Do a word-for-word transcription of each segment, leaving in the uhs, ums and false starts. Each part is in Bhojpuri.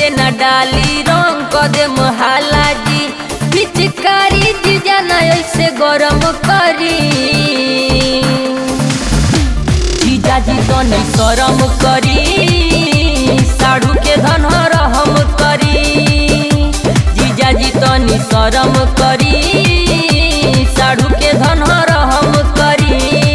न डाली रंग कदम हाला जी पिचकारी जीजा ना ऐसे गरम करी जीजा जी तनी शरम करी साढ़ू के धन रहम करी जीजा जी तनी शरम करी साढ़ू के धन रहम करी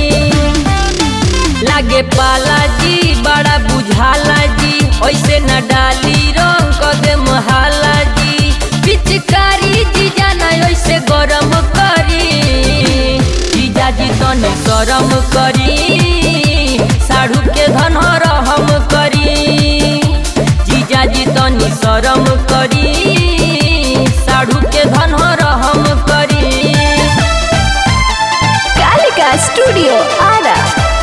लागे पाला जी बड़ा बुझाला जी ऐसे न डाली रंग कदम हाला जी पिचकारी जीजा ना ऐसे गरम करी जीजा जी तनी शरम करी साढ़ू के धन रहम करी जीजा जी तनी शरम करी साढ़ू के धन रहम करी। कालिका स्टूडियो आरा।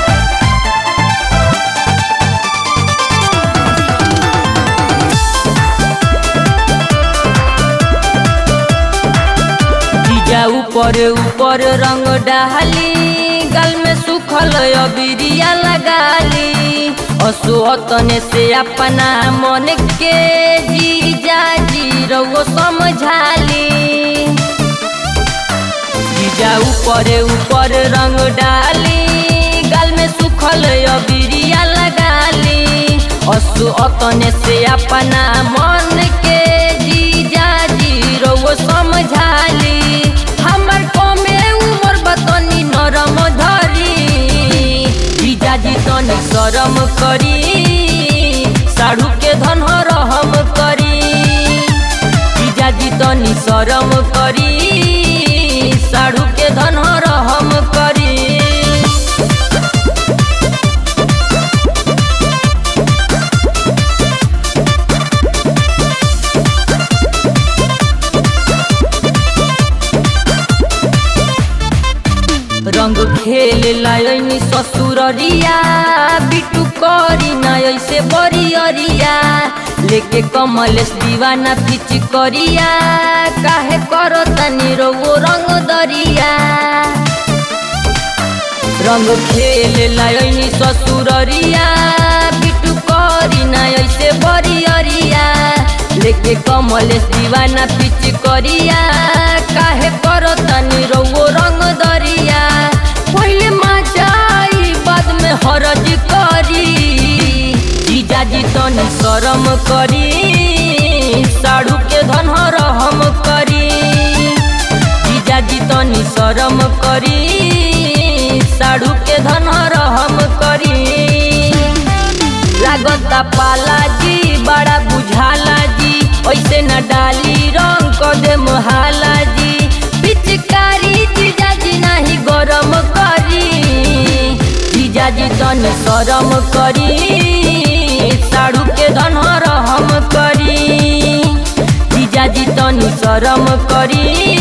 जीजा ऊपर ऊपर रंग डाली गल में सुखल अबिरिया लगाली असोतने से अपना मन के जीजा जी रउआ समझाली जीजा ऊपर ऊपर रंग डाली गल में सुखल अबिरिया लगाली असोतने से अपना मन के जीजा जी रउआ समझाली हमर कमे उमर बतनी नरम धरी जीजा जी तनी शरम करी साढ़ू के धन रहम करी जीजा जी तनी शरम करी साढ़ू के धन रहम करी। रंग खेल लायनी ससुररिया बिटू करी ना ऐसे बरियरिया लेके कमलेश दीवाना पिच करिया काहे करो तनी रोगो रंग दरिया रंग खेल लायनी ससुररिया बिटू करी ना ऐसे बरियरिया लेके कमलेश दीवाना पिच करिया काहे करो तनी रोगो रंग दरिया पहले मचाई बाद में हरज करी जीजा जी तनी शरम करी साढ़ू के धन रहम करी जीजा जी तनी शरम करी साढ़ू के धन रहम करी लागता पाला जी बड़ा बुझाला जी ऐसे न डाली रंग कदम हाला जी पिचकारी जीजा जी नाही गरम करी जीजा जी तनी शरम करी साढ़ू के धन रहम करी जीजा जी तनी शरम करी